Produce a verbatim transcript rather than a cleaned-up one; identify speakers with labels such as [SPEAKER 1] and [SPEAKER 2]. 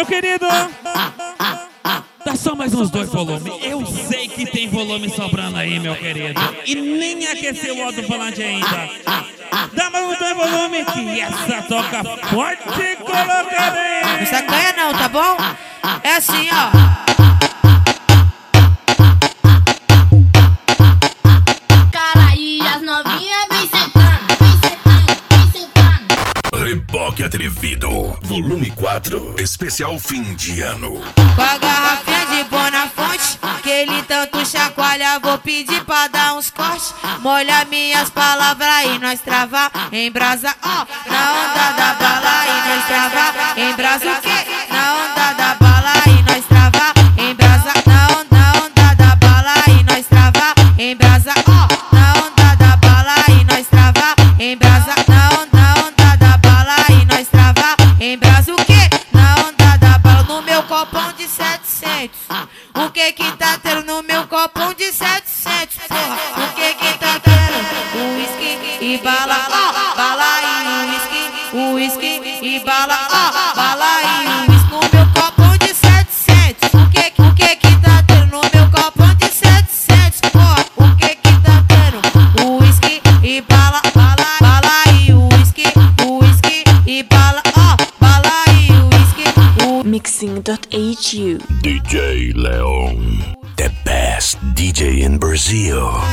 [SPEAKER 1] querido. Dá só mais uns dois volumes. Eu sei que tem volume sobrando aí, meu querido. E nem aqueceu o alto-falante ainda. Dá mais uns dois volumes que essa toca forte colocada aí.
[SPEAKER 2] Não sacanha não, tá bom? É assim, ó.
[SPEAKER 3] Reboque Atrevido, volume quatro, especial fim de ano.
[SPEAKER 2] Com a garrafinha de Bonafonte, que ele tanto chacoalha, vou pedir pra dar uns cortes. Molha minhas palavras e nós travar em brasa, ó. Na onda da bala e nós travar em brasa o quê? Na onda da bala e nós travar em brasa. Na onda, na onda da bala e nós travar em brasa, ó. Na onda da bala e nós travar em brasa. Na onda, na onda da bala e nós travar em brasa o quê? Na onda da bala no meu copão de setecentos. O que que tá tendo no meu copão de setecentos? Porra, o que que tá tendo? Uísque e bala, ó, bala e uísque, uísque e bala, ó, bala e uísque no meu copão de setecentos. O que o que que tá tendo no meu copão de setecentos? Porra, o que que tá tendo? Uísque e bala, bala, bala e uísque, uísque e bala, ó, bala e uísque.
[SPEAKER 4] Mixing dot H U
[SPEAKER 3] D J Leon, the best D J in Brazil.